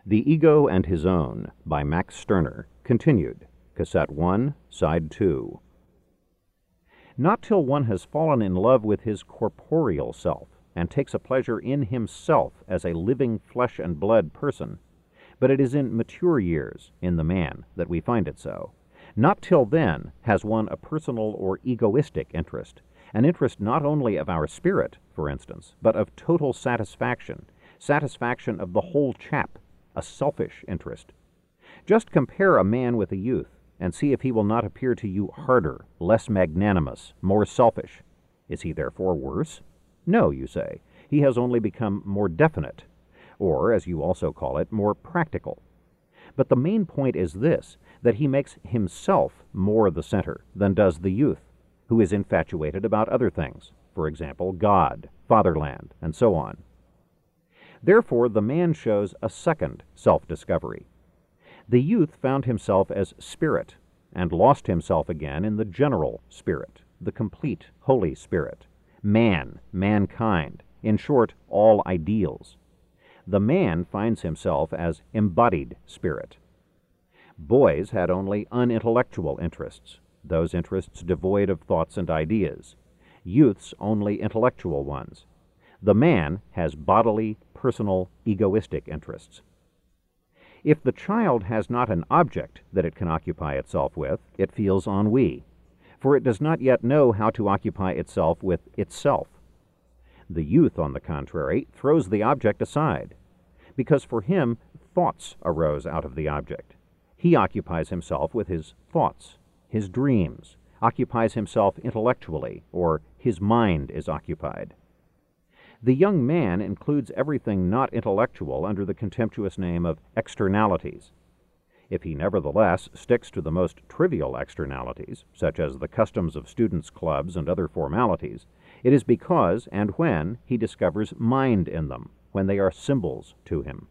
The Ego and His Own by Max Stirner, continued, Cassette 1, Side 2. Not till one has fallen in love with his corporeal self, and takes a pleasure in himself as a living flesh and blood person, but it is in mature years, in the man, that we find it so. Not till then has one a personal or egoistic interest, an interest not only of our spirit, for instance, but of total satisfaction of the whole chap, a selfish interest. Just compare a man with a youth, and see if he will not appear to you harder, less magnanimous, more selfish. Is he therefore worse? No, you say. He has only become more definite, or, as you also call it, more practical. But the main point is this, that he makes himself more the center than does the youth, who is infatuated about other things, for example, God, fatherland, and so on. Therefore, the man shows a second self-discovery. The youth found himself as spirit, and lost himself again in the general spirit, the complete Holy Spirit, man, mankind, in short, all ideals. The man finds himself as embodied spirit. Boys had only unintellectual interests, those interests devoid of thoughts and ideas. Youths only intellectual ones. The man has bodily, personal, egoistic interests. If the child has not an object that it can occupy itself with, it feels ennui, for it does not yet know how to occupy itself with itself. The youth, on the contrary, throws the object aside, because for him thoughts arose out of the object. He occupies himself with his thoughts, his dreams, occupies himself intellectually, or his mind is occupied. The young man includes everything not intellectual under the contemptuous name of externalities. If he nevertheless sticks to the most trivial externalities, such as the customs of students' clubs and other formalities, it is because and when he discovers mind in them, when they are symbols to him.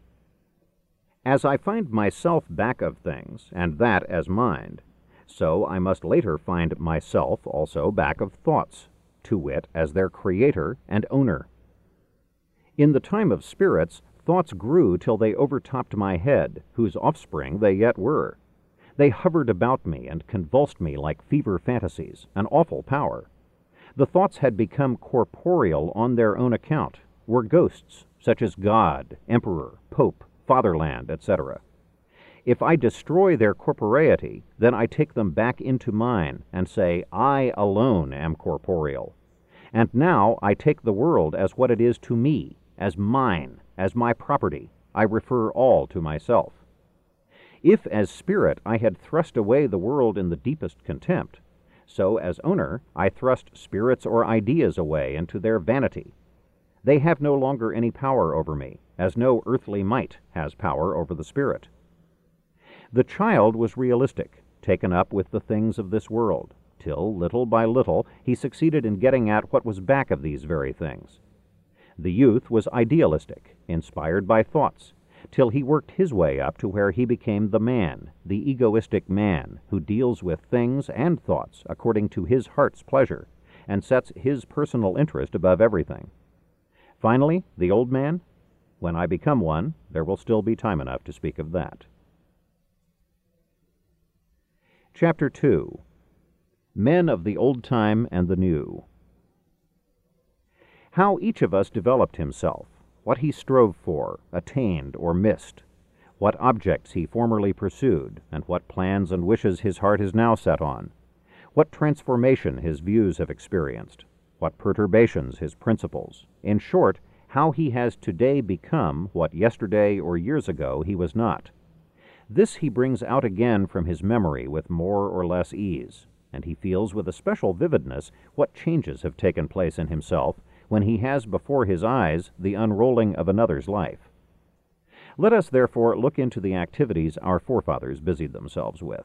As I find myself back of things, and that as mind, so I must later find myself also back of thoughts, to wit, as their creator and owner. In the time of spirits, thoughts grew till they overtopped my head, whose offspring they yet were. They hovered about me and convulsed me like fever fantasies, an awful power. The thoughts had become corporeal on their own account, were ghosts, such as God, Emperor, Pope, Fatherland, etc. If I destroy their corporeity, then I take them back into mine, and say, I alone am corporeal. And now I take the world as what it is to me, as mine, as my property. I refer all to myself. If as spirit I had thrust away the world in the deepest contempt, so as owner I thrust spirits or ideas away into their vanity. They have no longer any power over me, as no earthly might has power over the spirit. The child was realistic, taken up with the things of this world, till, little by little, he succeeded in getting at what was back of these very things. The youth was idealistic, inspired by thoughts, till he worked his way up to where he became the man, the egoistic man, who deals with things and thoughts according to his heart's pleasure, and sets his personal interest above everything. Finally, the old man? When I become one, there will still be time enough to speak of that. Chapter 2. Men of the Old Time and the New. How each of us developed himself, what he strove for, attained, or missed, what objects he formerly pursued, and what plans and wishes his heart is now set on, what transformation his views have experienced, what perturbations his principles, in short, how he has today become what yesterday or years ago he was not. This he brings out again from his memory with more or less ease, and he feels with a special vividness what changes have taken place in himself when he has before his eyes the unrolling of another's life. Let us therefore look into the activities our forefathers busied themselves with.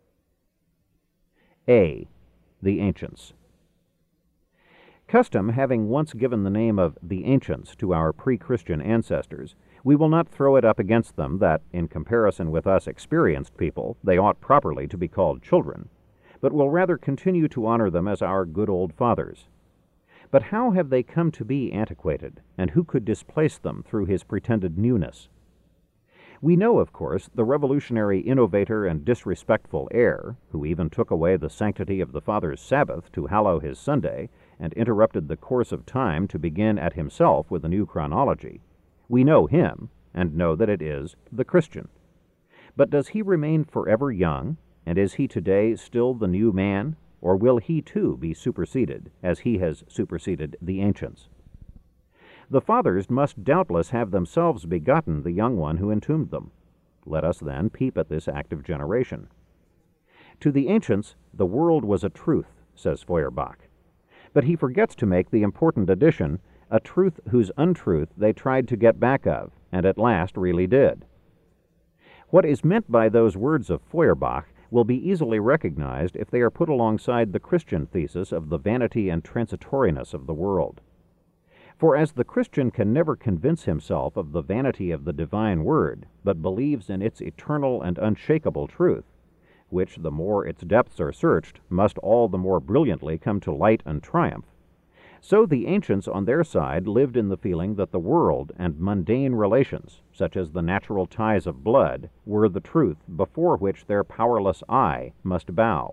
A. The Ancients. Custom having once given the name of the ancients to our pre-Christian ancestors, we will not throw it up against them that, in comparison with us experienced people, they ought properly to be called children, but will rather continue to honor them as our good old fathers. But how have they come to be antiquated, and who could displace them through his pretended newness? We know, of course, the revolutionary innovator and disrespectful heir, who even took away the sanctity of the Father's Sabbath to hallow his Sunday, and interrupted the course of time to begin at himself with a new chronology. We know him, and know that it is the Christian. But does he remain forever young, and is he today still the new man, or will he too be superseded, as he has superseded the ancients? The fathers must doubtless have themselves begotten the young one who entombed them. Let us then peep at this active generation. To the ancients, the world was a truth, says Feuerbach. But he forgets to make the important addition, a truth whose untruth they tried to get back of, and at last really did. What is meant by those words of Feuerbach will be easily recognized if they are put alongside the Christian thesis of the vanity and transitoriness of the world. For as the Christian can never convince himself of the vanity of the divine word, but believes in its eternal and unshakable truth, which, the more its depths are searched, must all the more brilliantly come to light and triumph, so the ancients on their side lived in the feeling that the world and mundane relations, such as the natural ties of blood, were the truth before which their powerless eye must bow.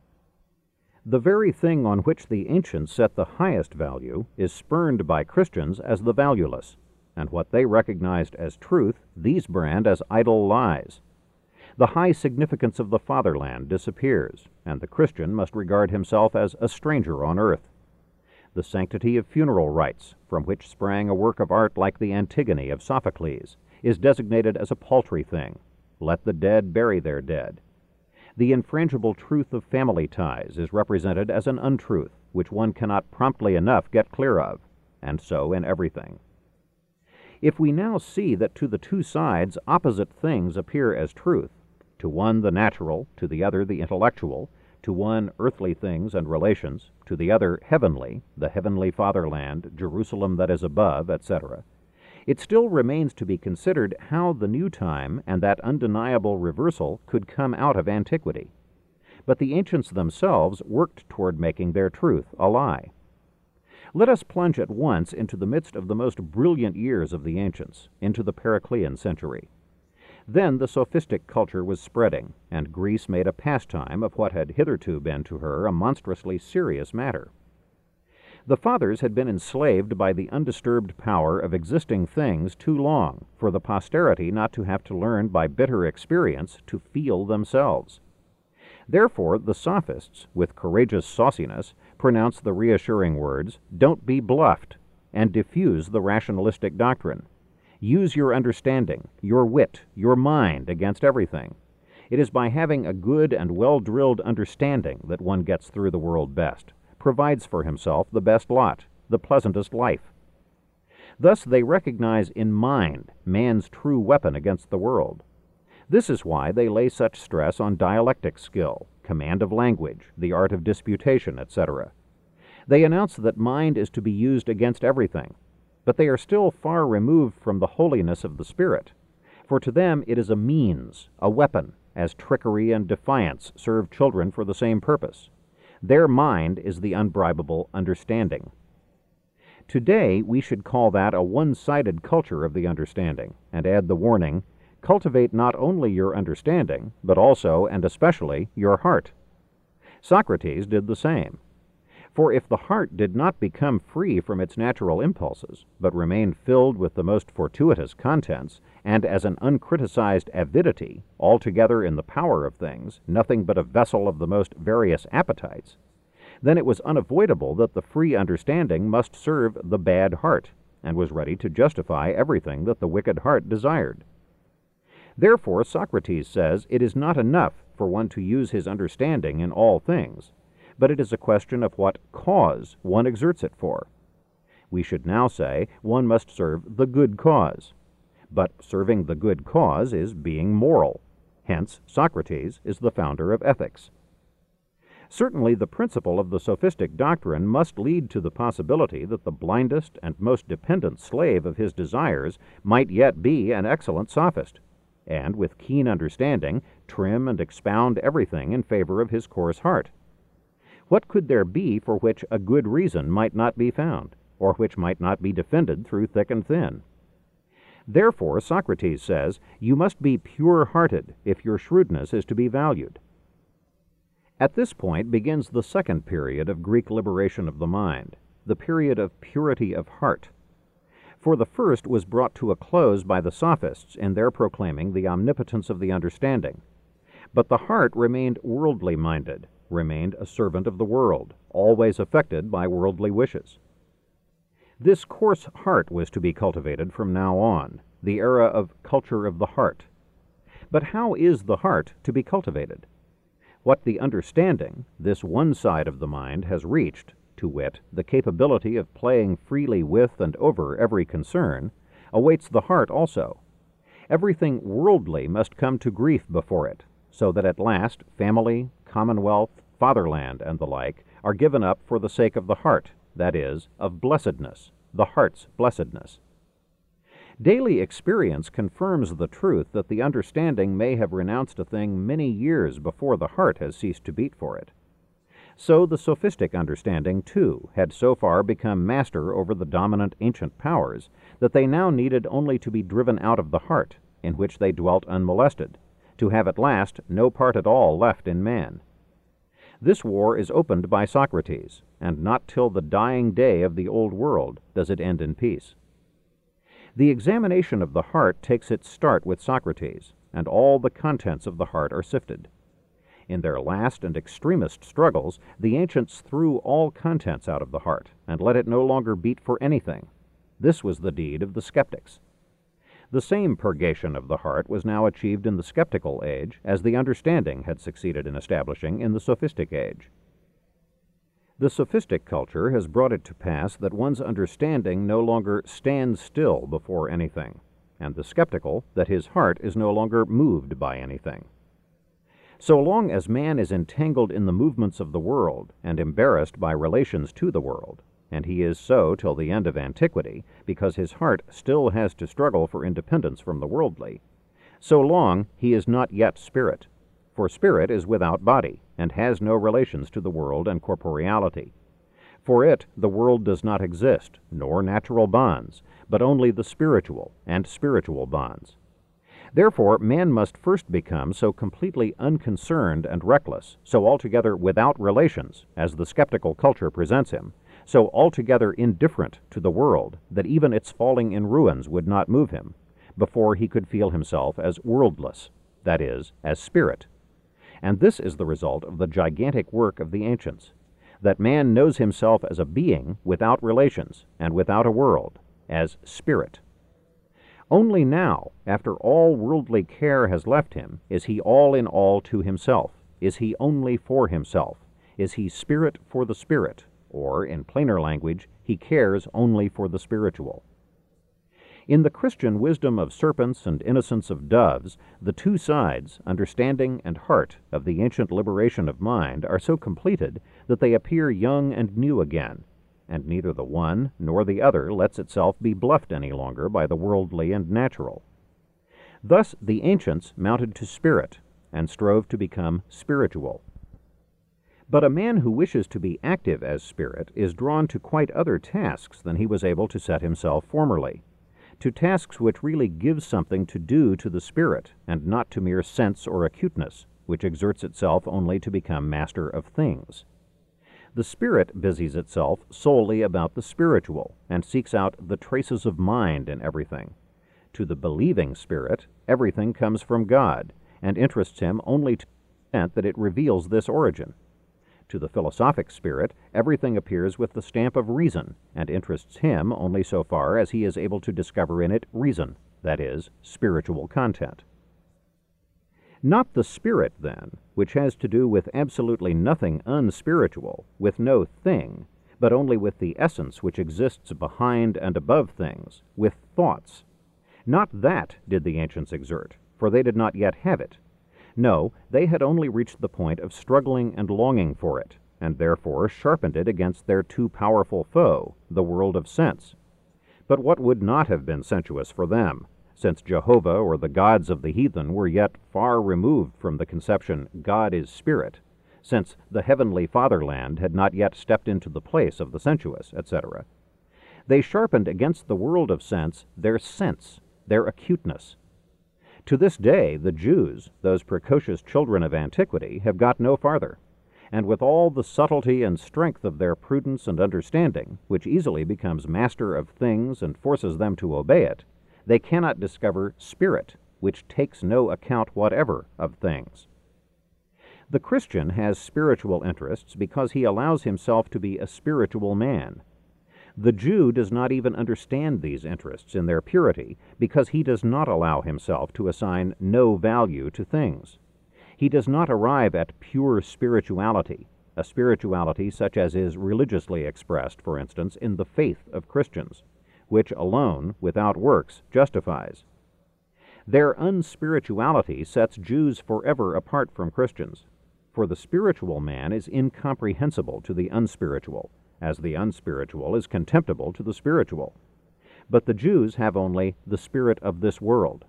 The very thing on which the ancients set the highest value is spurned by Christians as the valueless, and what they recognized as truth these brand as idle lies. The high significance of the fatherland disappears, and the Christian must regard himself as a stranger on earth. The sanctity of funeral rites, from which sprang a work of art like the Antigone of Sophocles, is designated as a paltry thing. Let the dead bury their dead. The infrangible truth of family ties is represented as an untruth, which one cannot promptly enough get clear of, and so in everything. If we now see that to the two sides opposite things appear as truth, to one the natural, to the other the intellectual, to one earthly things and relations, to the other heavenly, the heavenly fatherland, Jerusalem that is above, etc., it still remains to be considered how the new time and that undeniable reversal could come out of antiquity. But the ancients themselves worked toward making their truth a lie. Let us plunge at once into the midst of the most brilliant years of the ancients, into the Periclean century. Then the sophistic culture was spreading, and Greece made a pastime of what had hitherto been to her a monstrously serious matter. The fathers had been enslaved by the undisturbed power of existing things too long for the posterity not to have to learn by bitter experience to feel themselves. Therefore the sophists, with courageous sauciness, pronounce the reassuring words, "Don't be bluffed," and diffuse the rationalistic doctrine. Use your understanding, your wit, your mind against everything. It is by having a good and well-drilled understanding that one gets through the world best, provides for himself the best lot, the pleasantest life. Thus they recognize in mind man's true weapon against the world. This is why they lay such stress on dialectic skill, command of language, the art of disputation, etc. They announce that mind is to be used against everything, but they are still far removed from the holiness of the spirit, for to them it is a means, a weapon, as trickery and defiance serve children for the same purpose. Their mind is the unbribable understanding. Today we should call that a one-sided culture of the understanding, and add the warning, cultivate not only your understanding, but also and especially your heart. Socrates did the same. For if the heart did not become free from its natural impulses, but remained filled with the most fortuitous contents, and as an uncriticized avidity, altogether in the power of things, nothing but a vessel of the most various appetites, then it was unavoidable that the free understanding must serve the bad heart, and was ready to justify everything that the wicked heart desired. Therefore Socrates says it is not enough for one to use his understanding in all things, but it is a question of what cause one exerts it for. We should now say one must serve the good cause. But serving the good cause is being moral. Hence, Socrates is the founder of ethics. Certainly the principle of the sophistic doctrine must lead to the possibility that the blindest and most dependent slave of his desires might yet be an excellent sophist, and with keen understanding trim and expound everything in favor of his coarse heart. What could there be for which a good reason might not be found, or which might not be defended through thick and thin? Therefore, Socrates says, you must be pure-hearted if your shrewdness is to be valued. At this point begins the second period of Greek liberation of the mind, the period of purity of heart. For the first was brought to a close by the Sophists in their proclaiming the omnipotence of the understanding. But the heart remained worldly-minded, remained a servant of the world, always affected by worldly wishes. This coarse heart was to be cultivated from now on, the era of culture of the heart. But how is the heart to be cultivated? What the understanding, this one side of the mind, has reached, to wit, the capability of playing freely with and over every concern, awaits the heart also. Everything worldly must come to grief before it, so that at last family, commonwealth, fatherland, and the like are given up for the sake of the heart, that is, of blessedness, the heart's blessedness. Daily experience confirms the truth that the understanding may have renounced a thing many years before the heart has ceased to beat for it. So the sophistic understanding, too, had so far become master over the dominant ancient powers that they now needed only to be driven out of the heart, in which they dwelt unmolested, to have at last no part at all left in man. This war is opened by Socrates, and not till the dying day of the old world does it end in peace. The examination of the heart takes its start with Socrates, and all the contents of the heart are sifted. In their last and extremest struggles, the ancients threw all contents out of the heart, and let it no longer beat for anything. This was the deed of the skeptics. The same purgation of the heart was now achieved in the skeptical age as the understanding had succeeded in establishing in the sophistic age. The sophistic culture has brought it to pass that one's understanding no longer stands still before anything, and the skeptical that his heart is no longer moved by anything. So long as man is entangled in the movements of the world and embarrassed by relations to the world, and he is so till the end of antiquity, because his heart still has to struggle for independence from the worldly, so long he is not yet spirit, for spirit is without body, and has no relations to the world and corporeality. For it the world does not exist, nor natural bonds, but only the spiritual and spiritual bonds. Therefore man must first become so completely unconcerned and reckless, so altogether without relations, as the skeptical culture presents him, so altogether indifferent to the world that even its falling in ruins would not move him, before he could feel himself as worldless, that is, as spirit. And this is the result of the gigantic work of the ancients, that man knows himself as a being without relations and without a world, as spirit. Only now, after all worldly care has left him, is he all in all to himself, is he only for himself, is he spirit for the spirit, or, in plainer language, he cares only for the spiritual. In the Christian wisdom of serpents and innocence of doves, the two sides, understanding and heart, of the ancient liberation of mind are so completed that they appear young and new again, and neither the one nor the other lets itself be bluffed any longer by the worldly and natural. Thus the ancients mounted to spirit, and strove to become spiritual. But a man who wishes to be active as spirit is drawn to quite other tasks than he was able to set himself formerly, to tasks which really give something to do to the spirit, and not to mere sense or acuteness, which exerts itself only to become master of things. The spirit busies itself solely about the spiritual, and seeks out the traces of mind in everything. To the believing spirit, everything comes from God, and interests him only to the extent that it reveals this origin. To the philosophic spirit, everything appears with the stamp of reason, and interests him only so far as he is able to discover in it reason, that is, spiritual content. Not the spirit, then, which has to do with absolutely nothing unspiritual, with no thing, but only with the essence which exists behind and above things, with thoughts. Not that did the ancients exert, for they did not yet have it. No, they had only reached the point of struggling and longing for it, and therefore sharpened it against their too powerful foe, the world of sense. But what would not have been sensuous for them, since Jehovah or the gods of the heathen were yet far removed from the conception God is spirit, since the heavenly fatherland had not yet stepped into the place of the sensuous, etc. They sharpened against the world of sense their sense, their acuteness. To this day, the Jews, those precocious children of antiquity, have got no farther, and with all the subtlety and strength of their prudence and understanding, which easily becomes master of things and forces them to obey it, they cannot discover spirit, which takes no account whatever of things. The Christian has spiritual interests because he allows himself to be a spiritual man. The Jew does not even understand these interests in their purity because he does not allow himself to assign no value to things. He does not arrive at pure spirituality, a spirituality such as is religiously expressed, for instance, in the faith of Christians, which alone, without works, justifies. Their unspirituality sets Jews forever apart from Christians, for the spiritual man is incomprehensible to the unspiritual, as the unspiritual is contemptible to the spiritual. But the Jews have only the spirit of this world.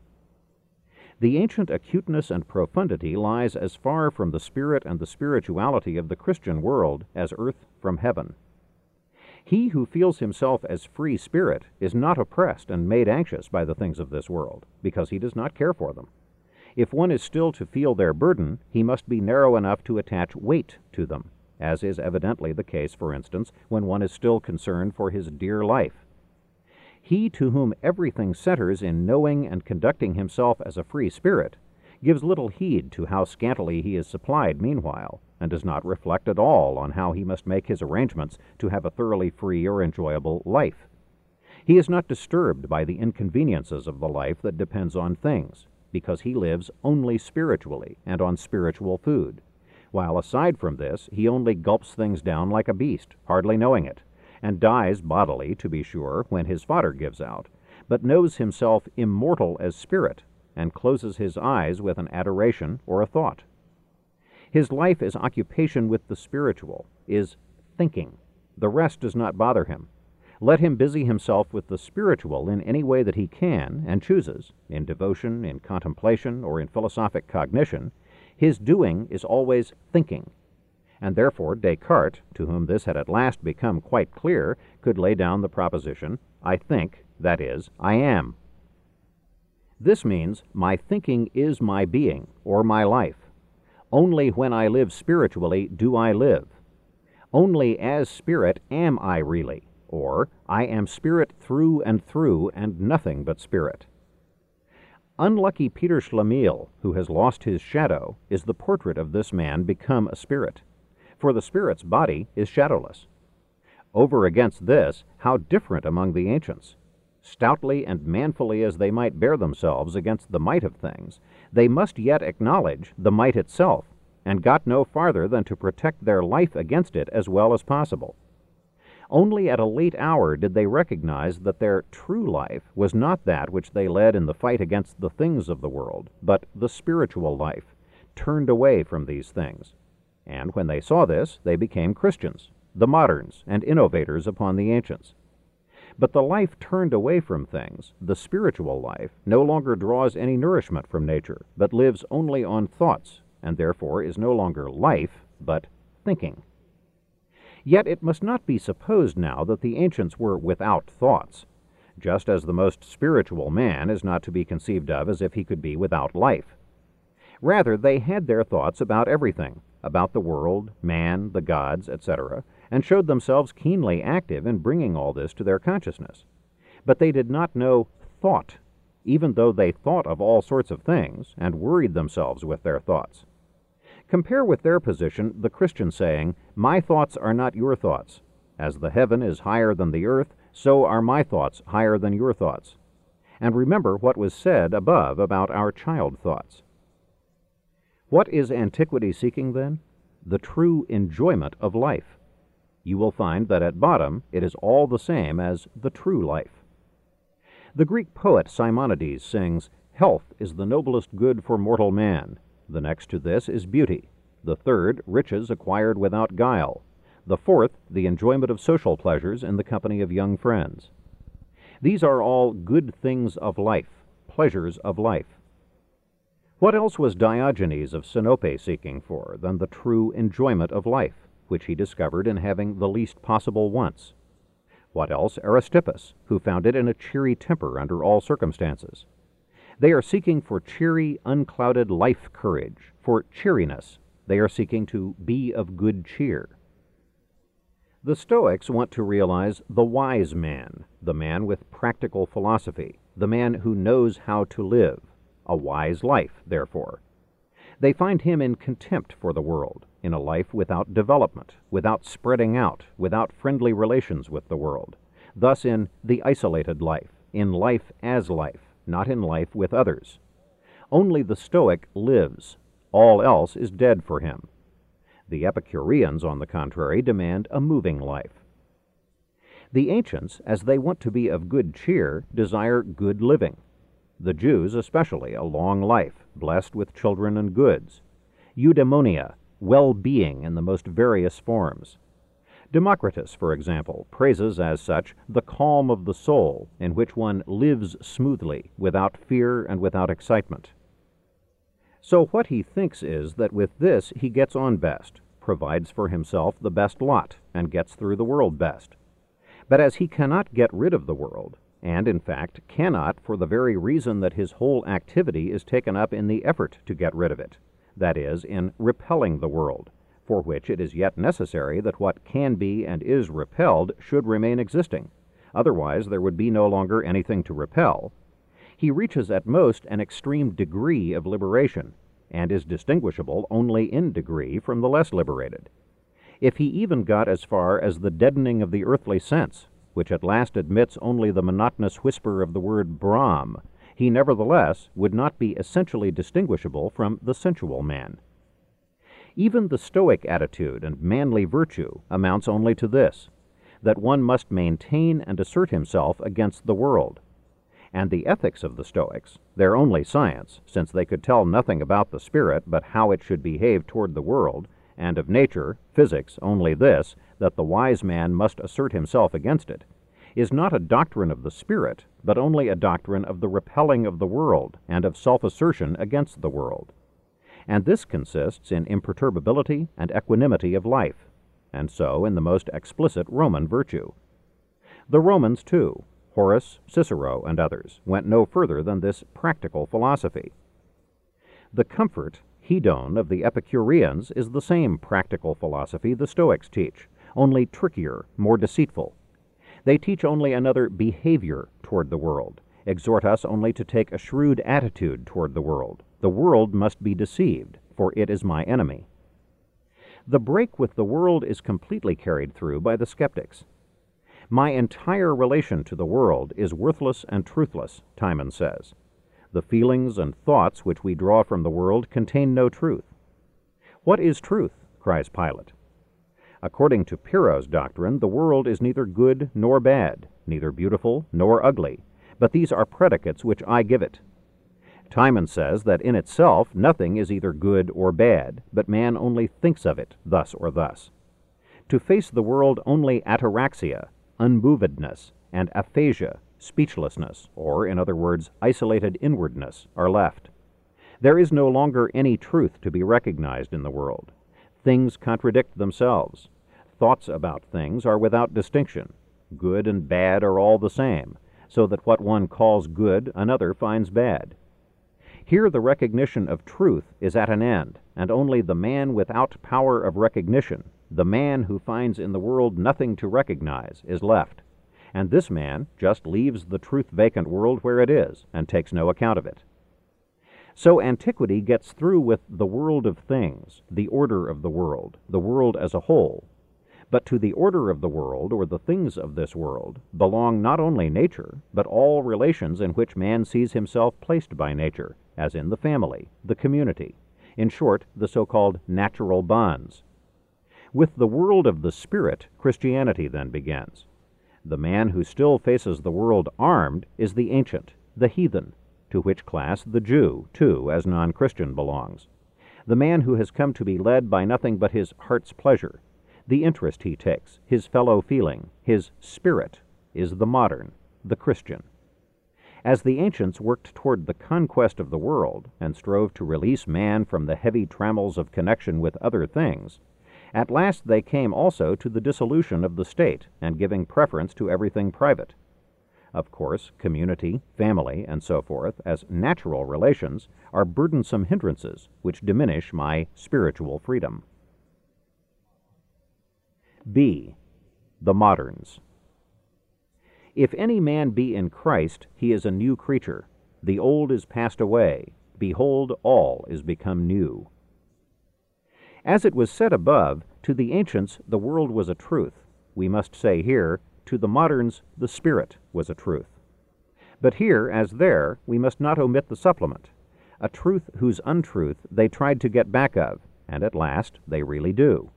The ancient acuteness and profundity lies as far from the spirit and the spirituality of the Christian world as earth from heaven. He who feels himself as free spirit is not oppressed and made anxious by the things of this world, because he does not care for them. If one is still to feel their burden, he must be narrow enough to attach weight to them, as is evidently the case, for instance, when one is still concerned for his dear life. He to whom everything centers in knowing and conducting himself as a free spirit gives little heed to how scantily he is supplied meanwhile, and does not reflect at all on how he must make his arrangements to have a thoroughly free or enjoyable life. He is not disturbed by the inconveniences of the life that depends on things, because he lives only spiritually and on spiritual food, while aside from this he only gulps things down like a beast, hardly knowing it, and dies bodily, to be sure, when his fodder gives out, but knows himself immortal as spirit, and closes his eyes with an adoration or a thought. His life is occupation with the spiritual, is thinking. The rest does not bother him. Let him busy himself with the spiritual in any way that he can and chooses, in devotion, in contemplation, or in philosophic cognition. His doing is always thinking, and therefore Descartes, to whom this had at last become quite clear, could lay down the proposition, I think, that is, I am. This means my thinking is my being, or my life. Only when I live spiritually do I live. Only as spirit am I really, or I am spirit through and nothing but spirit. Unlucky Peter Schlemihl, who has lost his shadow, is the portrait of this man become a spirit, for the spirit's body is shadowless. Over against this, how different among the ancients! Stoutly and manfully as they might bear themselves against the might of things, they must yet acknowledge the might itself, and got no farther than to protect their life against it as well as possible. Only at a late hour did they recognize that their true life was not that which they led in the fight against the things of the world, but the spiritual life, turned away from these things. And when they saw this, they became Christians, the moderns and innovators upon the ancients. But the life turned away from things, the spiritual life, no longer draws any nourishment from nature, but lives only on thoughts, and therefore is no longer life, but thinking. Yet it must not be supposed now that the ancients were without thoughts, just as the most spiritual man is not to be conceived of as if he could be without life. Rather, they had their thoughts about everything, about the world, man, the gods, etc., and showed themselves keenly active in bringing all this to their consciousness. But they did not know thought, even though they thought of all sorts of things and worried themselves with their thoughts. Compare with their position the Christian saying, "My thoughts are not your thoughts. As the heaven is higher than the earth, so are my thoughts higher than your thoughts." And remember what was said above about our child thoughts. What is antiquity seeking, then? The true enjoyment of life. You will find that at bottom it is all the same as the true life. The Greek poet Simonides sings, "Health is the noblest good for mortal man. The next to this is beauty. The third, riches acquired without guile. The fourth, the enjoyment of social pleasures in the company of young friends. These are all good things of life, pleasures of life." What else was Diogenes of Sinope seeking for than the true enjoyment of life, which he discovered in having the least possible wants? What else? Aristippus, who found it in a cheery temper under all circumstances. They are seeking for cheery, unclouded life courage, for cheeriness. They are seeking to be of good cheer. The Stoics want to realize the wise man, the man with practical philosophy, the man who knows how to live, a wise life, therefore. They find him in contempt for the world, in a life without development, without spreading out, without friendly relations with the world, thus in the isolated life, in life as life, not in life with others. Only the Stoic lives. All else is dead for him. The Epicureans, on the contrary, demand a moving life. The ancients, as they want to be of good cheer, desire good living. The Jews especially, a long life, blessed with children and goods. Eudaimonia, well-being in the most various forms. Democritus, for example, praises as such the calm of the soul, in which one lives smoothly, without fear and without excitement. So what he thinks is that with this he gets on best, provides for himself the best lot, and gets through the world best. But as he cannot get rid of the world, and in fact cannot for the very reason that his whole activity is taken up in the effort to get rid of it, that is, in repelling the world, for which it is yet necessary that what can be and is repelled should remain existing. Otherwise there would be no longer anything to repel. He reaches at most an extreme degree of liberation, and is distinguishable only in degree from the less liberated. If he even got as far as the deadening of the earthly sense, which at last admits only the monotonous whisper of the word Brahm, he nevertheless would not be essentially distinguishable from the sensual man. Even the Stoic attitude and manly virtue amounts only to this, that one must maintain and assert himself against the world. And the ethics of the Stoics, their only science, since they could tell nothing about the spirit but how it should behave toward the world, and of nature, physics, only this, that the wise man must assert himself against it, is not a doctrine of the spirit, but only a doctrine of the repelling of the world and of self-assertion against the world. And this consists in imperturbability and equanimity of life, and so in the most explicit Roman virtue. The Romans, too, Horace, Cicero, and others, went no further than this practical philosophy. The comfort, hedon, of the Epicureans is the same practical philosophy the Stoics teach, only trickier, more deceitful. They teach only another behavior toward the world, exhort us only to take a shrewd attitude toward the world. The world must be deceived, for it is my enemy. The break with the world is completely carried through by the skeptics. My entire relation to the world is worthless and truthless, Timon says. The feelings and thoughts which we draw from the world contain no truth. What is truth? Cries Pilate. According to Pyrrho's doctrine, the world is neither good nor bad, neither beautiful nor ugly, but these are predicates which I give it. Timon says that in itself nothing is either good or bad, but man only thinks of it thus or thus. To face the world only ataraxia, unmovedness, and aphasia, speechlessness, or, in other words, isolated inwardness, are left. There is no longer any truth to be recognized in the world. Things contradict themselves. Thoughts about things are without distinction. Good and bad are all the same, so that what one calls good another finds bad. Here the recognition of truth is at an end, and only the man without power of recognition, the man who finds in the world nothing to recognize, is left. And this man just leaves the truth-vacant world where it is, and takes no account of it. So antiquity gets through with the world of things, the order of the world as a whole. But to the order of the world, or the things of this world, belong not only nature, but all relations in which man sees himself placed by nature, as in the family, the community, in short, the so-called natural bonds. With the world of the spirit, Christianity then begins. The man who still faces the world armed is the ancient, the heathen, to which class the Jew, too, as non-Christian belongs. The man who has come to be led by nothing but his heart's pleasure, the interest he takes, his fellow feeling, his spirit, is the modern, the Christian. As the ancients worked toward the conquest of the world and strove to release man from the heavy trammels of connection with other things, At last they came also to the dissolution of the state and giving preference to everything private. Of course, community, family, and so forth, as natural relations, are burdensome hindrances which diminish my spiritual freedom. B. The moderns. If any man be in Christ, he is a new creature. The old is passed away. Behold, all is become new. As it was said above, to the ancients the world was a truth. We must say here, to the moderns the Spirit was a truth. But here, as there, we must not omit the supplement, a truth whose untruth they tried to get back of, and at last they really do.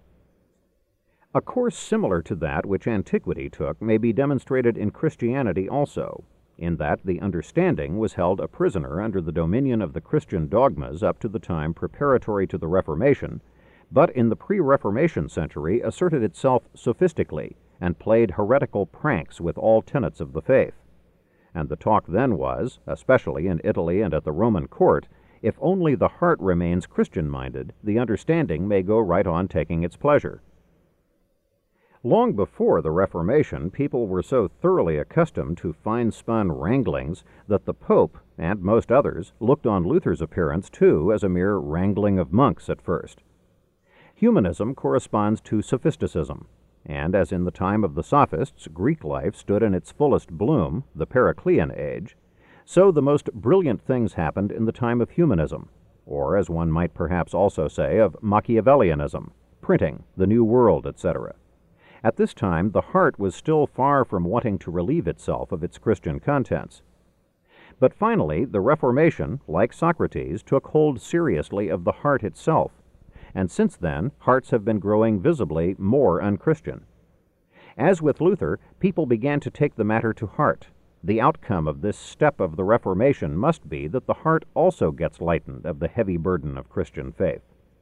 A course similar to that which antiquity took may be demonstrated in Christianity also, in that the understanding was held a prisoner under the dominion of the Christian dogmas up to the time preparatory to the Reformation, but in the pre-Reformation century asserted itself sophistically and played heretical pranks with all tenets of the faith. And the talk then was, especially in Italy and at the Roman court, if only the heart remains Christian-minded, the understanding may go right on taking its pleasure. Long before the Reformation, people were so thoroughly accustomed to fine-spun wranglings that the Pope, and most others, looked on Luther's appearance, too, as a mere wrangling of monks at first. Humanism corresponds to sophisticism, and as in the time of the Sophists, Greek life stood in its fullest bloom, the Periclean age, so the most brilliant things happened in the time of humanism, or as one might perhaps also say of Machiavellianism, printing, the New World, etc. At this time, the heart was still far from wanting to relieve itself of its Christian contents. But finally, the Reformation, like Socrates, took hold seriously of the heart itself, and since then, hearts have been growing visibly more unchristian. As with Luther, people began to take the matter to heart. The outcome of this step of the Reformation must be that the heart also gets lightened of the heavy burden of Christian faith.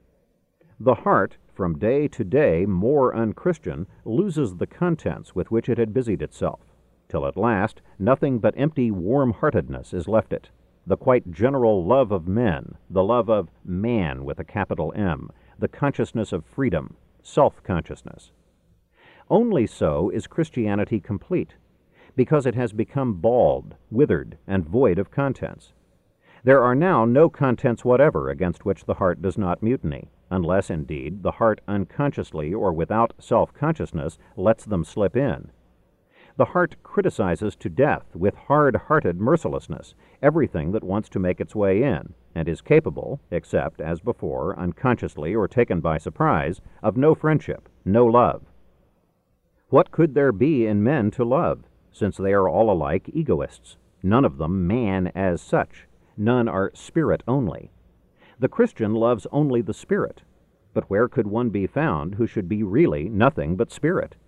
The heart, from day to day more unchristian, loses the contents with which it had busied itself, till at last nothing but empty warm-heartedness is left it, the quite general love of men, the love of man with a capital M, the consciousness of freedom, self-consciousness. Only so is Christianity complete, because it has become bald, withered, and void of contents. There are now no contents whatever against which the heart does not mutiny, unless, indeed, the heart unconsciously or without self-consciousness lets them slip in. The heart criticizes to death with hard-hearted mercilessness everything that wants to make its way in, and is capable, except, as before, unconsciously or taken by surprise, of no friendship, no love. What could there be in men to love, since they are all alike egoists, none of them man as such, none are spirit only? The Christian loves only the spirit, but where could one be found who should be really nothing but spirit?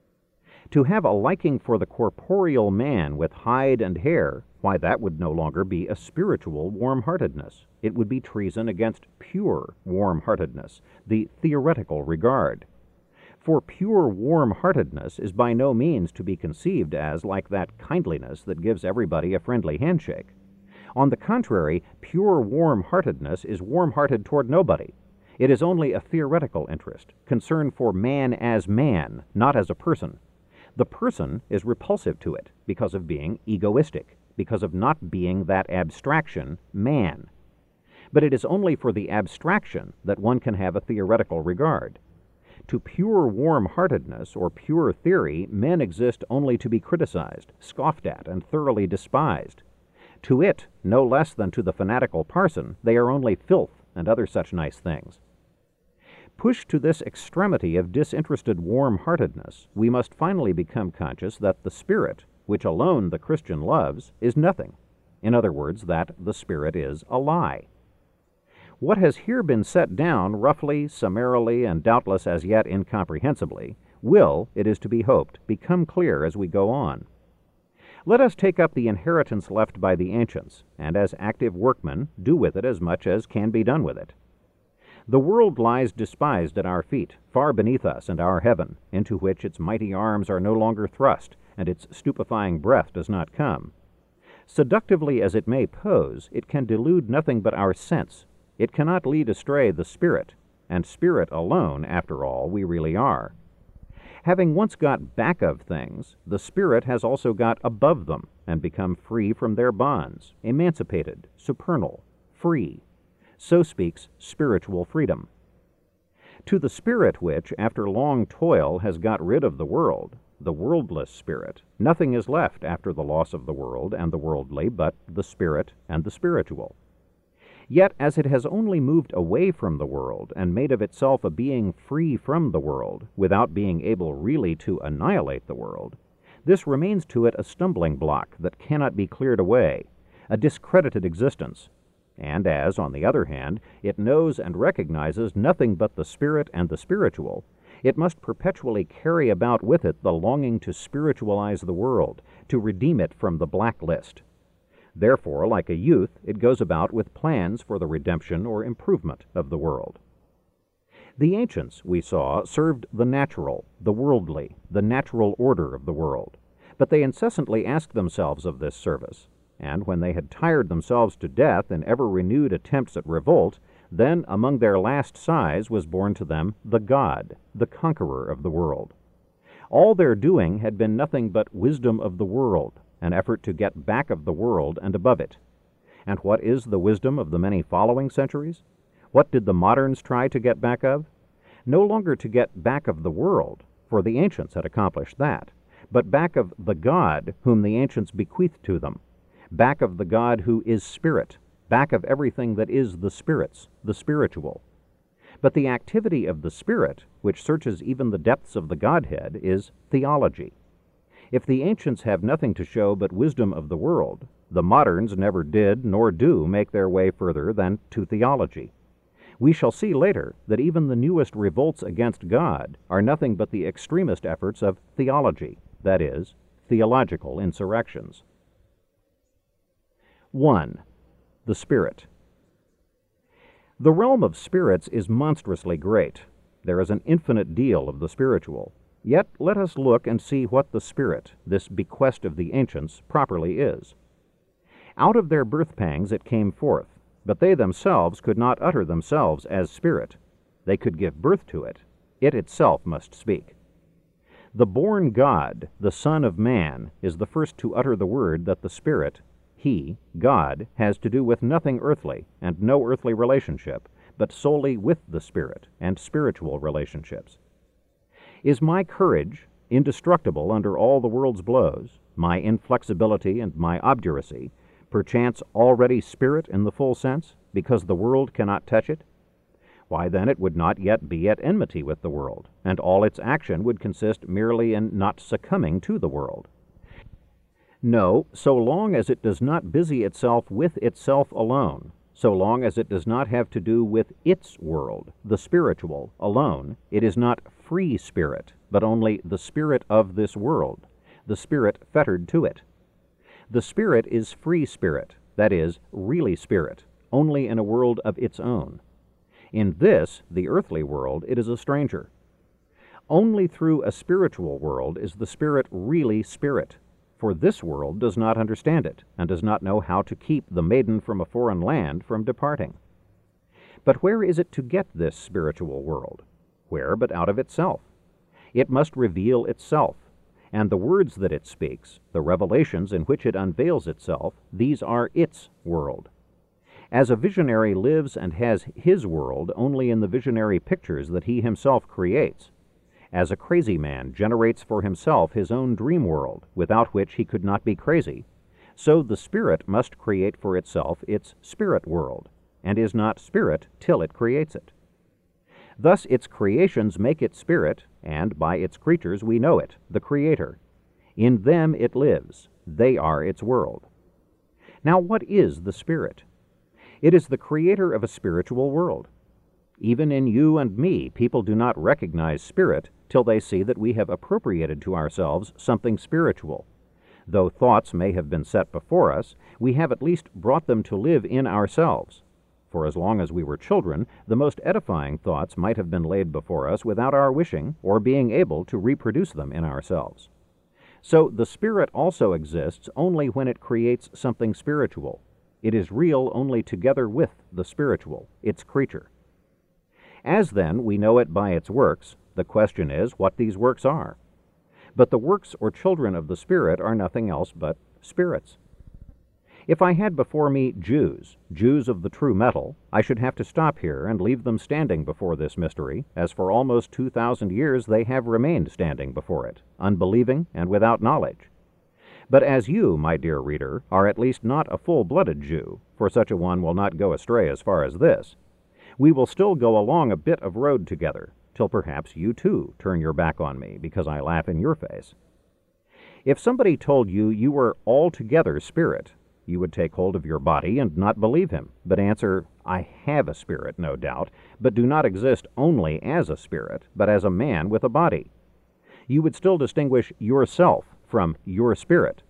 To have a liking for the corporeal man with hide and hair, why, that would no longer be a spiritual warm-heartedness. It would be treason against pure warm-heartedness, the theoretical regard. For pure warm-heartedness is by no means to be conceived as like that kindliness that gives everybody a friendly handshake. On the contrary, pure warm-heartedness is warm-hearted toward nobody. It is only a theoretical interest, concern for man, not as a person. The person is repulsive to it because of being egoistic, because of not being that abstraction, man. But it is only for the abstraction that one can have a theoretical regard. To pure warm-heartedness or pure theory, men exist only to be criticized, scoffed at, and thoroughly despised. To it, no less than to the fanatical parson, they are only filth and other such nice things. Pushed to this extremity of disinterested warm-heartedness, we must finally become conscious that the Spirit, which alone the Christian loves, is nothing. In other words, that the Spirit is a lie. What has here been set down roughly, summarily, and doubtless as yet incomprehensibly, will, it is to be hoped, become clear as we go on. Let us take up the inheritance left by the ancients, and as active workmen do with it as much as can be done with it. The world lies despised at our feet, far beneath us and our heaven, into which its mighty arms are no longer thrust, and its stupefying breath does not come. Seductively as it may pose, it can delude nothing but our sense. It cannot lead astray the spirit, and spirit alone, after all, we really are. Having once got back of things, the spirit has also got above them and become free from their bonds, emancipated, supernal, free. So speaks spiritual freedom. To the spirit which, after long toil, has got rid of the world, the worldless spirit, nothing is left after the loss of the world and the worldly but the spirit and the spiritual. Yet, as it has only moved away from the world and made of itself a being free from the world, without being able really to annihilate the world, this remains to it a stumbling block that cannot be cleared away, a discredited existence. And as, on the other hand, it knows and recognizes nothing but the spirit and the spiritual, it must perpetually carry about with it the longing to spiritualize the world, to redeem it from the blacklist. Therefore, like a youth, it goes about with plans for the redemption or improvement of the world. The ancients, we saw, served the natural, the worldly, the natural order of the world, but they incessantly asked themselves of this service, and when they had tired themselves to death in ever-renewed attempts at revolt, then among their last sighs was born to them the God, the conqueror of the world. All their doing had been nothing but wisdom of the world, an effort to get back of the world and above it. And what is the wisdom of the many following centuries? What did the moderns try to get back of? No longer to get back of the world, for the ancients had accomplished that, but back of the God whom the ancients bequeathed to them, back of the God who is spirit, back of everything that is the spirits, the spiritual. But the activity of the spirit, which searches even the depths of the Godhead, is theology. If the ancients have nothing to show but wisdom of the world, the moderns never did nor do make their way further than to theology. We shall see later that even the newest revolts against God are nothing but the extremist efforts of theology, that is, theological insurrections. 1. The Spirit. The realm of spirits is monstrously great. There is an infinite deal of the spiritual. Yet let us look and see what the spirit, this bequest of the ancients, properly is. Out of their birth pangs it came forth, but they themselves could not utter themselves as spirit. They could give birth to it. It itself must speak. The born God, the Son of Man, is the first to utter the word that the Spirit, He, God, has to do with nothing earthly and no earthly relationship, but solely with the Spirit and spiritual relationships. Is my courage, indestructible under all the world's blows, my inflexibility and my obduracy, perchance already spirit in the full sense, because the world cannot touch it? Why, then it would not yet be at enmity with the world, and all its action would consist merely in not succumbing to the world. No, so long as it does not busy itself with itself alone, so long as it does not have to do with its world, the spiritual, alone, it is not free spirit, but only the spirit of this world, the spirit fettered to it. The spirit is free spirit, that is, really spirit, only in a world of its own. In this, the earthly world, it is a stranger. Only through a spiritual world is the spirit really spirit, for this world does not understand it, and does not know how to keep the maiden from a foreign land from departing. But where is it to get this spiritual world? Where but out of itself? It must reveal itself, and the words that it speaks, the revelations in which it unveils itself, these are its world. As a visionary lives and has his world only in the visionary pictures that he himself creates, as a crazy man generates for himself his own dream world, without which he could not be crazy, so the spirit must create for itself its spirit world, and is not spirit till it creates it. Thus its creations make it spirit, and by its creatures we know it, the Creator. In them it lives. They are its world. Now what is the Spirit? It is the creator of a spiritual world. Even in you and me, people do not recognize spirit till they see that we have appropriated to ourselves something spiritual. Though thoughts may have been set before us, we have at least brought them to live in ourselves. For as long as we were children, the most edifying thoughts might have been laid before us without our wishing or being able to reproduce them in ourselves. So the Spirit also exists only when it creates something spiritual. It is real only together with the spiritual, its creature. As then we know it by its works, the question is what these works are. But the works or children of the Spirit are nothing else but spirits. If I had before me Jews of the true metal, I should have to stop here and leave them standing before this mystery, as for almost 2,000 years they have remained standing before it, unbelieving and without knowledge. But as you, my dear reader, are at least not a full-blooded Jew, for such a one will not go astray as far as this, we will still go along a bit of road together, till perhaps you too turn your back on me because I laugh in your face. If somebody told you you were altogether spirit, you would take hold of your body and not believe him, but answer, I have a spirit, no doubt, but do not exist only as a spirit, but as a man with a body. You would still distinguish yourself from your spirit.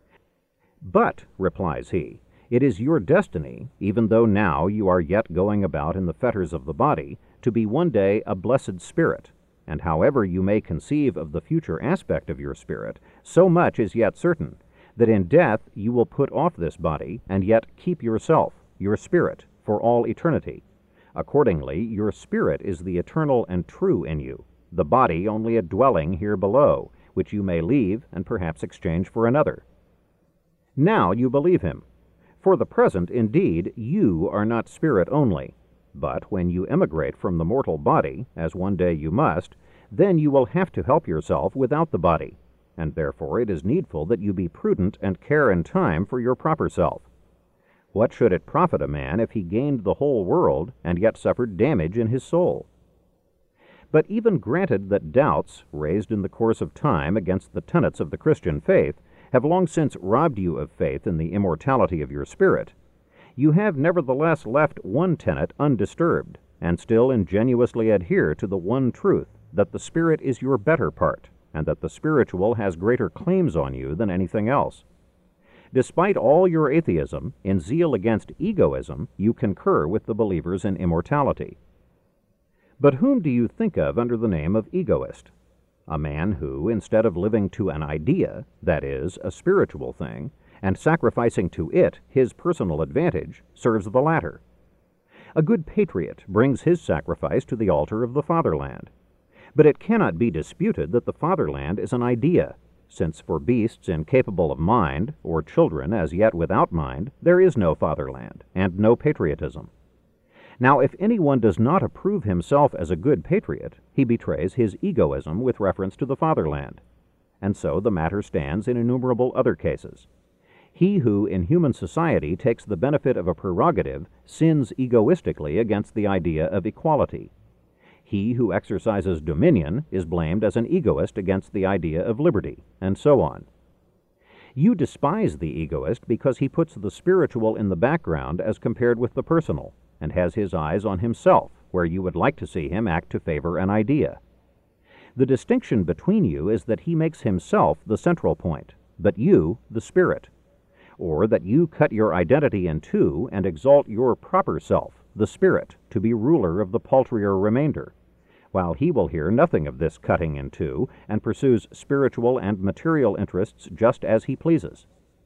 But, replies he, it is your destiny, even though now you are yet going about in the fetters of the body, to be one day a blessed spirit, and however you may conceive of the future aspect of your spirit, so much is yet certain, that in death you will put off this body, and yet keep yourself, your spirit, for all eternity. Accordingly, your spirit is the eternal and true in you, the body only a dwelling here below, which you may leave and perhaps exchange for another. Now you believe him. For the present, indeed, you are not spirit only, but when you emigrate from the mortal body, as one day you must, then you will have to help yourself without the body, and therefore it is needful that you be prudent and care in time for your proper self. What should it profit a man if he gained the whole world and yet suffered damage in his soul? But even granted that doubts, raised in the course of time against the tenets of the Christian faith, have long since robbed you of faith in the immortality of your spirit, you have nevertheless left one tenet undisturbed, and still ingenuously adhere to the one truth, that the spirit is your better part, and that the spiritual has greater claims on you than anything else. Despite all your atheism, in zeal against egoism, you concur with the believers in immortality. But whom do you think of under the name of egoist? A man who, instead of living to an idea, that is, a spiritual thing, and sacrificing to it his personal advantage, serves the latter. A good patriot brings his sacrifice to the altar of the fatherland. But it cannot be disputed that the fatherland is an idea, since for beasts incapable of mind, or children as yet without mind, there is no fatherland, and no patriotism. Now, if anyone does not approve himself as a good patriot, he betrays his egoism with reference to the fatherland. And so the matter stands in innumerable other cases. He who in human society takes the benefit of a prerogative sins egoistically against the idea of equality. He who exercises dominion is blamed as an egoist against the idea of liberty, and so on. You despise the egoist because he puts the spiritual in the background as compared with the personal, and has his eyes on himself, where you would like to see him act to favor an idea. The distinction between you is that he makes himself the central point, but you the spirit, or that you cut your identity in two and exalt your proper self, the spirit, to be ruler of the paltrier remainder, while he will hear nothing of this cutting in two, and pursues spiritual and material interests just as he pleases.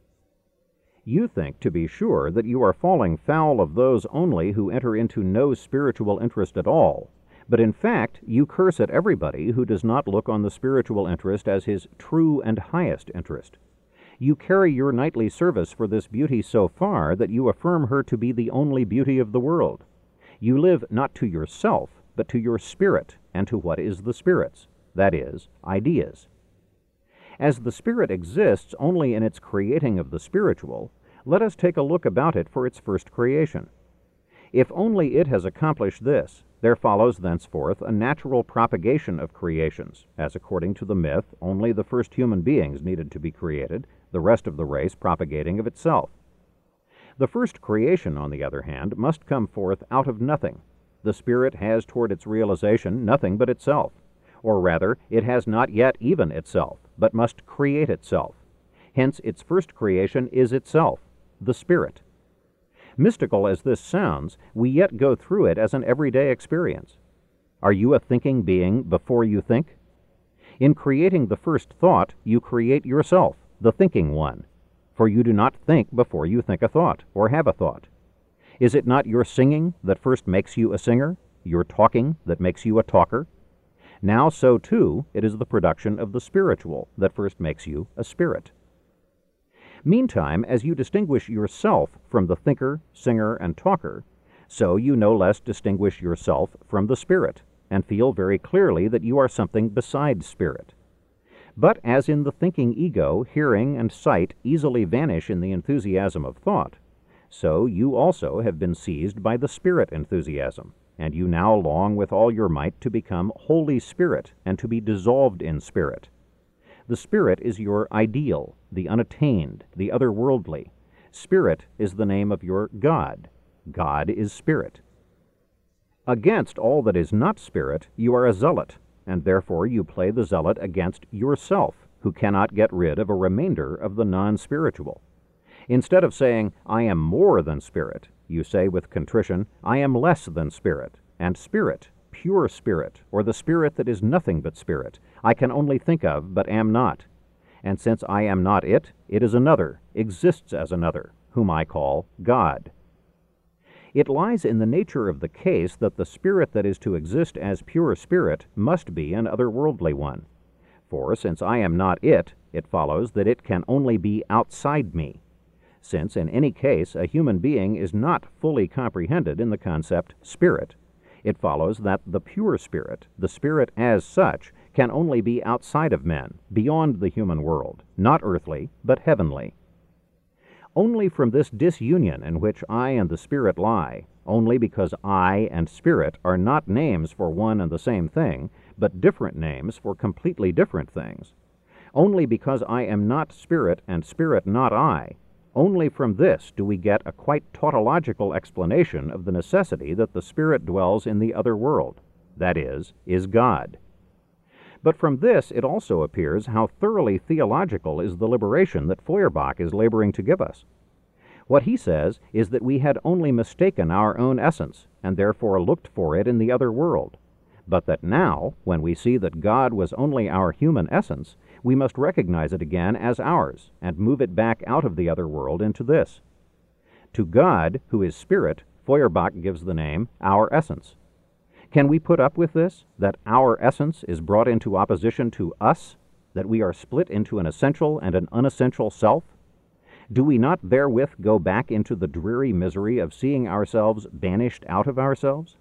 You think, to be sure, that you are falling foul of those only who enter into no spiritual interest at all, but in fact you curse at everybody who does not look on the spiritual interest as his true and highest interest. You carry your nightly service for this beauty so far that you affirm her to be the only beauty of the world. You live not to yourself, but to your spirit, and to what is the spirit's, that is, ideas. As the spirit exists only in its creating of the spiritual, let us take a look about it for its first creation. If only it has accomplished this, there follows thenceforth a natural propagation of creations, as according to the myth only the first human beings needed to be created, the rest of the race propagating of itself. The first creation, on the other hand, must come forth out of nothing. The spirit has toward its realization nothing but itself, or rather, it has not yet even itself, but must create itself. Hence, its first creation is itself, the spirit. Mystical as this sounds, we yet go through it as an everyday experience. Are you a thinking being before you think? In creating the first thought, you create yourself, the thinking one, for you do not think before you think a thought, or have a thought. Is it not your singing that first makes you a singer? your talking that makes you a talker? Now so too it is the production of the spiritual that first makes you a spirit. Meantime, as you distinguish yourself from the thinker, singer, and talker, so you no less distinguish yourself from the spirit, and feel very clearly that you are something besides spirit. But as in the thinking ego, hearing and sight easily vanish in the enthusiasm of thought, so you also have been seized by the spirit enthusiasm, and you now long with all your might to become Holy Spirit and to be dissolved in spirit. The spirit is your ideal, the unattained, the otherworldly. Spirit is the name of your God. God is spirit. Against all that is not spirit, you are a zealot, and therefore you play the zealot against yourself, who cannot get rid of a remainder of the non-spiritual. Instead of saying, I am more than spirit, you say with contrition, I am less than spirit, and spirit, pure spirit, or the spirit that is nothing but spirit, I can only think of, but am not. And since I am not it, it is another, exists as another, whom I call God. It lies in the nature of the case that the spirit that is to exist as pure spirit must be an otherworldly one. For since I am not it, it follows that it can only be outside me. Since in any case a human being is not fully comprehended in the concept spirit, it follows that the pure spirit, the spirit as such, can only be outside of men, beyond the human world, not earthly, but heavenly. Only from this disunion in which I and the spirit lie, only because I and spirit are not names for one and the same thing, but different names for completely different things, only because I am not spirit and spirit not I, only from this do we get a quite tautological explanation of the necessity that the spirit dwells in the other world, that is God. But from this it also appears how thoroughly theological is the liberation that Feuerbach is laboring to give us. What he says is that we had only mistaken our own essence, and therefore looked for it in the other world, but that now, when we see that God was only our human essence, we must recognize it again as ours, and move it back out of the other world into this. To God, who is spirit, Feuerbach gives the name our essence. Can we put up with this, that our essence is brought into opposition to us, that we are split into an essential and an unessential self? Do we not therewith go back into the dreary misery of seeing ourselves banished out of ourselves?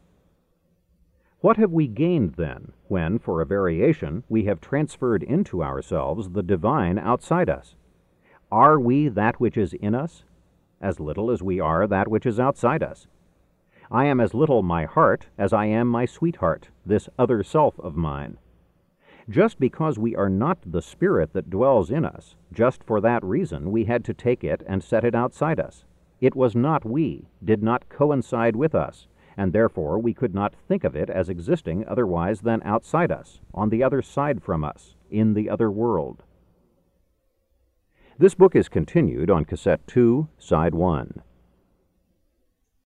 What have we gained, then, when, for a variation, we have transferred into ourselves the divine outside us? Are we that which is in us? As little as we are that which is outside us. I am as little my heart as I am my sweetheart, this other self of mine. Just because we are not the spirit that dwells in us, just for that reason we had to take it and set it outside us. It was not we, did not coincide with us, and therefore we could not think of it as existing otherwise than outside us, on the other side from us, in the other world. This book is continued on Cassette 2, Side 1.